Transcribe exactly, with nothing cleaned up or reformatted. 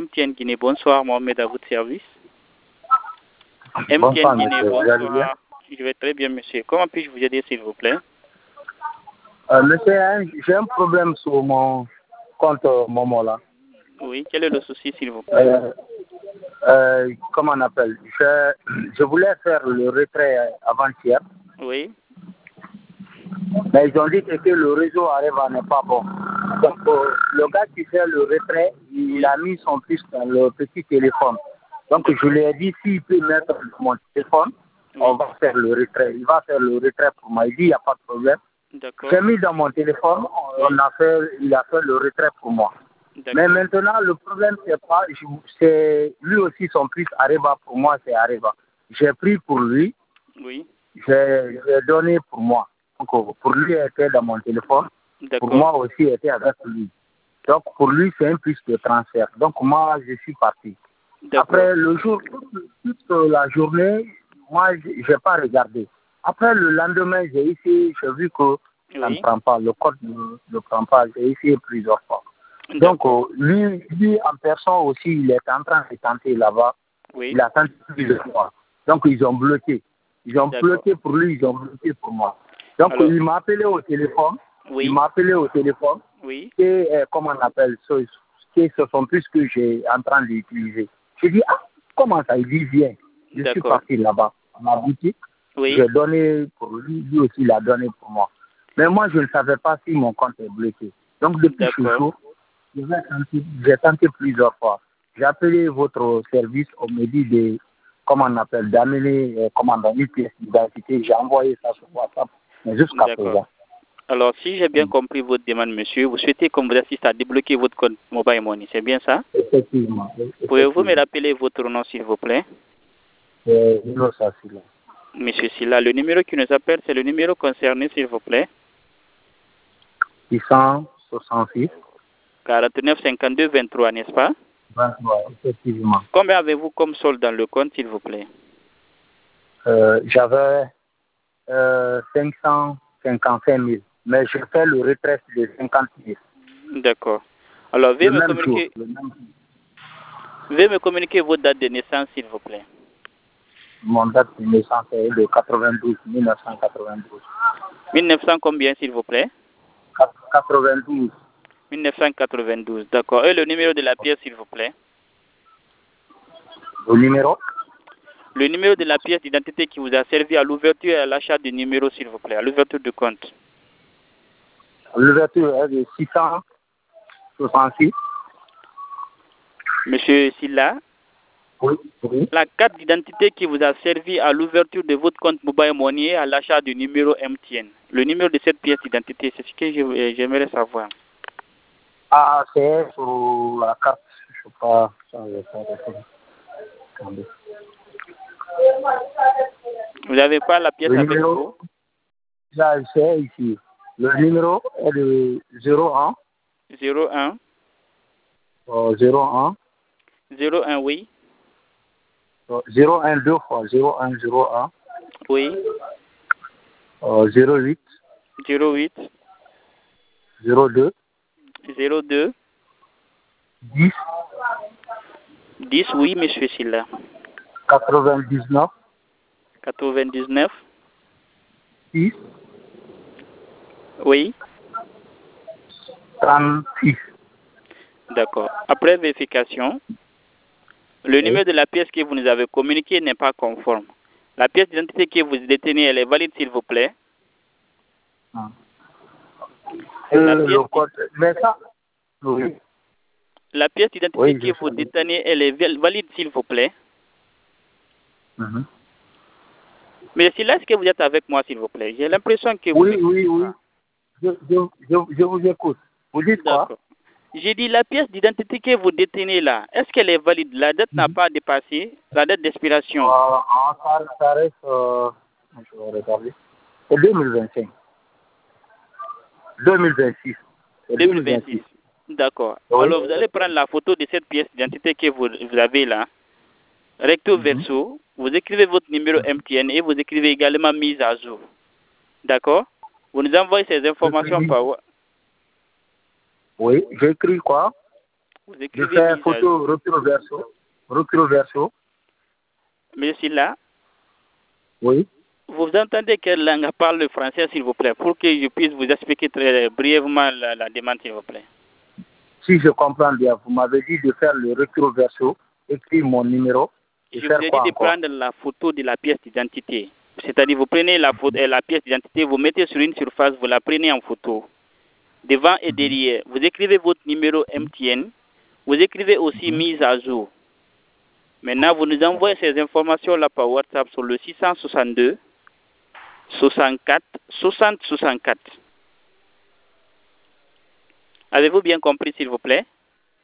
T N Guinée, bonsoir, Mohamed, à votre service. M T N Guinée, bonsoir. Je vais très bien, monsieur. Comment puis-je vous aider, s'il vous plaît? euh, Monsieur, j'ai un problème sur mon compte euh, Momo là. Oui, quel est le souci, s'il vous plaît? Euh, euh, comment on appelle je, je voulais faire le retrait avant-hier. Oui. Mais ils ont dit que, que le réseau Areva n'est pas bon. Donc, euh, le gars qui fait le retrait, il oui. a mis son puce dans le petit téléphone. Donc, je lui ai dit, s'il peut mettre mon téléphone, oui. on va faire le retrait. Il va faire le retrait pour moi. Il dit, il n'y a pas de problème. J'ai mis dans mon téléphone, oui. on a fait, il a fait le retrait pour moi. Mais maintenant, le problème, c'est pas, c'est lui aussi, son puce Areva, pour moi, c'est Areva. J'ai pris pour lui, oui. j'ai donné pour moi. Donc, pour lui, il était dans mon téléphone. Pour moi aussi, il était avec lui. Donc, pour lui, c'est un puce de transfert. Donc, moi, je suis parti. Après, le jour, toute la journée, moi, je n'ai pas regardé. Après, le lendemain, j'ai essayé, j'ai vu que ça oui. ne prend pas. Le code ne, ne prend pas. J'ai essayé plusieurs fois. Donc, euh, lui, lui, en personne aussi, il est en train de tenter là-bas. Oui. Il a tenté plusieurs fois. Donc, ils ont bloqué. Ils ont bloqué pour lui, ils ont bloqué pour moi. Donc, alors, il m'a appelé au téléphone. Oui. Il m'a appelé au téléphone. Oui. Et, euh, comment on appelle ça? Ce sont plus que j'ai en train d'utiliser. J'ai dit, ah, comment ça? Il dit, viens. Je suis parti là-bas, à ma boutique. Oui. J'ai donné pour lui, lui aussi, il a donné pour moi. Mais moi, je ne savais pas si mon compte est bloqué. Donc, depuis ce jour, j'ai tenté plusieurs fois. J'ai appelé votre service, on me dit de, comment on appelle, d'amener, euh, comment on appelle, une pièce d'identité. J'ai envoyé ça sur WhatsApp, mais jusqu'à présent. Alors, si j'ai bien compris votre demande, monsieur, vous souhaitez qu'on vous assiste à débloquer votre compte Mobile Money, c'est bien ça? Effectivement. effectivement. Pouvez-vous me rappeler votre nom, s'il vous plaît? Euh, Innocent Silla. Monsieur Silla, le numéro qui nous appelle, c'est le numéro concerné, s'il vous plaît? six cent soixante-six. quarante-neuf cinquante-deux vingt-trois, n'est-ce pas? vingt-trois, effectivement. Combien avez-vous comme solde dans le compte, s'il vous plaît? euh, J'avais euh, cinq cent cinquante-cinq mille, mais je fais le retrait de cinquante mille. D'accord. Alors, veuillez me communiquer... Veuillez me communiquer votre date de naissance, s'il vous plaît. Mon date de naissance est de quatre-vingt-douze, mille neuf cent quatre-vingt-douze. mille neuf cents combien, s'il vous plaît? quatre-vingt-douze. mille neuf cent quatre-vingt-douze, d'accord. Et le numéro de la pièce, s'il vous plaît? Le numéro? Le numéro de la pièce d'identité qui vous a servi à l'ouverture et à l'achat du numéro, s'il vous plaît, à l'ouverture du compte. L'ouverture est de six cent soixante-six. Monsieur Silla? Oui, oui. La carte d'identité qui vous a servi à l'ouverture de votre compte Mobile Money et à l'achat du numéro M T N. Le numéro de cette pièce d'identité, c'est ce que j'aimerais savoir. Ah, c'est sur la carte. Je ne sais pas. Attendez. Vous n'avez pas la pièce le avec numéro, vous? Là, c'est ici. Le numéro est de zéro un. zéro un. Euh, zéro un. zéro un, oui. Euh, zéro un deux fois. zéro un zéro un. Oui. Euh, zéro huit. zéro huit. zéro deux. zéro deux. dix. dix, oui, monsieur Silla. quatre-vingt-dix-neuf. quatre-vingt-dix-neuf. six. Oui. trente-six. D'accord. Après vérification, le oui. numéro de la pièce que vous nous avez communiqué n'est pas conforme. La pièce d'identité que vous détenez, elle est valide, s'il vous plaît? Ah. Euh, la pièce, code, mais ça, oui. La pièce d'identité oui, que vous détenez, elle est valide, s'il vous plaît? Mm-hmm. Mais si là, est-ce que vous êtes avec moi, s'il vous plaît? J'ai l'impression que vous... Oui, oui, oui. Je, je, je, je vous écoute. Vous dites quoi? J'ai dit, la pièce d'identité que vous détenez là, est-ce qu'elle est valide? La date mm-hmm. n'a pas dépassé la date d'expiration. Euh, ça, ça reste... Euh, je vais regarder. C'est deux mille vingt-cinq. deux mille vingt-six. deux mille vingt-six. D'accord. Oui. Alors, vous allez prendre la photo de cette pièce d'identité que vous, vous avez là. Recto mm-hmm. verso. Vous écrivez votre numéro M T N et vous écrivez également mise à jour. D'accord? Vous nous envoyez ces informations par... Oui, j'écris quoi? Vous écrivez de faire photo recul verso. Recul verso. Monsieur là. Oui. Vous entendez quelle langue parle le français, s'il vous plaît, pour que je puisse vous expliquer très brièvement la, la demande, s'il vous plaît. Si je comprends bien, vous m'avez dit de faire le recul verso, écrire mon numéro. Je vous ai dit de prendre la photo de la pièce d'identité. C'est-à-dire, vous prenez la, photo, la pièce d'identité, vous mettez sur une surface, vous la prenez en photo. Devant et derrière, vous écrivez votre numéro M T N, vous écrivez aussi mise à jour. Maintenant, vous nous envoyez ces informations-là par WhatsApp sur le six cent soixante-deux, soixante-quatre, soixante, soixante-quatre. Avez-vous bien compris, s'il vous plaît?